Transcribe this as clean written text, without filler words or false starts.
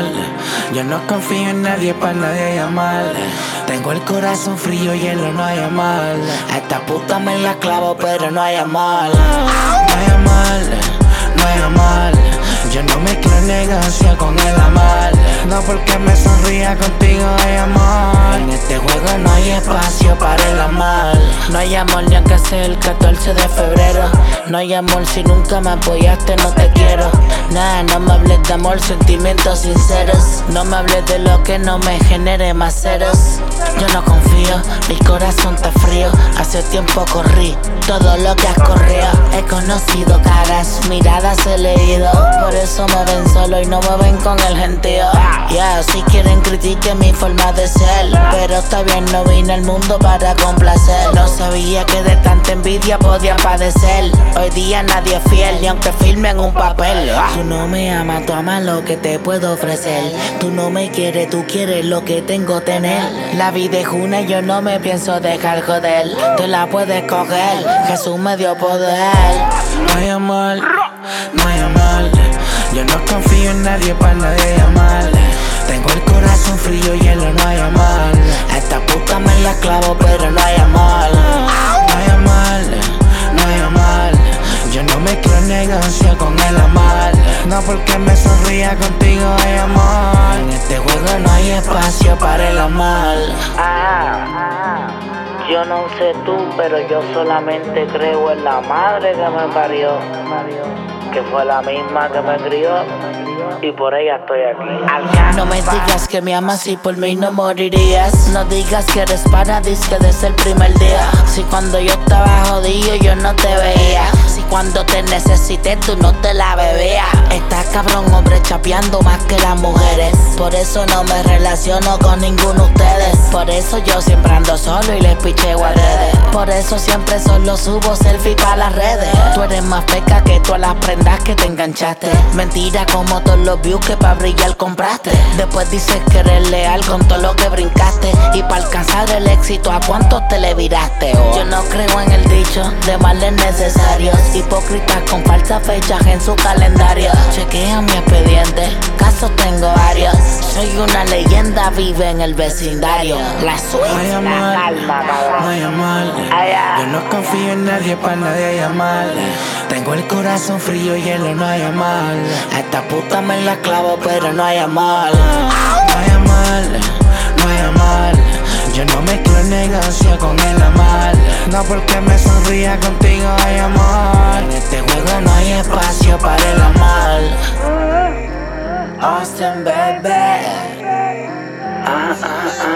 amor. Yo no confío en nadie, para nadie llamar. Tengo el corazón frío, hielo, no hay amor. A esta puta me la clavo, pero no hay amor. No hay amor, no hay amor. Yo no me quiero negocio con el amor. No porque me sonría contigo hay amor. En este juego no hay espacio para el amor. No hay amor ni aunque sea el 14 de febrero. No hay amor si nunca me apoyaste, no te quiero. Nah, no me hables de amor, sentimientos sinceros. No me hables de lo que no me genere más ceros. Yo no confío, mi corazón está frío. Hace tiempo corrí todo lo que has corrido. He conocido caras, miradas he leído. Por eso me ven solo y no me ven con el gentío. Yeah, si quieren critiquen mi forma de ser, pero está bien, no vine al mundo para complacer. No sabía que de tanta envidia podía padecer. Hoy día nadie es fiel, ni aunque filmen un papel. Tú no me amas, tú amas lo que te puedo ofrecer. Tú no me quieres, tú quieres lo que tengo tener. La vida es una y yo no me pienso dejar joder. Tú la puedes coger, Jesús me dio poder. No hay amor, no hay amor. Yo no confío en nadie, para nadie llamar. Tengo el corazón frío, hielo, no hay amor. A esta puta me la clavo, pero no hay amor. No hay amor, no hay amor. Yo no me quiero negocio con el amor. No porque me sonría contigo hay amor. En este juego no hay espacio para el amor. Yo no sé tú, pero yo solamente creo en la madre que me parió, que fue la misma que me crió, y por ella estoy aquí. No me digas que me amas y por mí no morirías. No digas que eres paradis, que desde el primer día. Si cuando yo estaba jodido yo no te veía. Si cuando te necesité tú no te la bebías. Estás cabrón, hombre, chapeando más que las mujeres. Por eso no me relaciono con ninguno de ustedes. Por eso yo siempre ando solo y les picheo a redes. Por eso siempre solo subo selfie para las redes. Tú eres más feca que todas las prendas que te enganchaste. Mentira como todos los views que pa' brillar compraste. Después dices que eres leal con todo lo que brincaste. Y para alcanzar el éxito, ¿a cuántos te le viraste? Yo no creo en el dicho de males necesarios. Hipócritas con falsas fechas en su calendario. Chequea mi expediente, casos tengo varios. Soy una leyenda, vive en el vecindario. La suite, la calma, cabrón. No hay amor. Yo no confío en nadie, para nadie llamar. Tengo el corazón frío, hielo, no hay amor. A esta puta me la clavo, pero no hay amor. No hay amor, no hay amor. Yo no me quiero negocio con el amor. No porque me sonría contigo hay amor. En este juego no hay espacio para el amor. Austin, baby.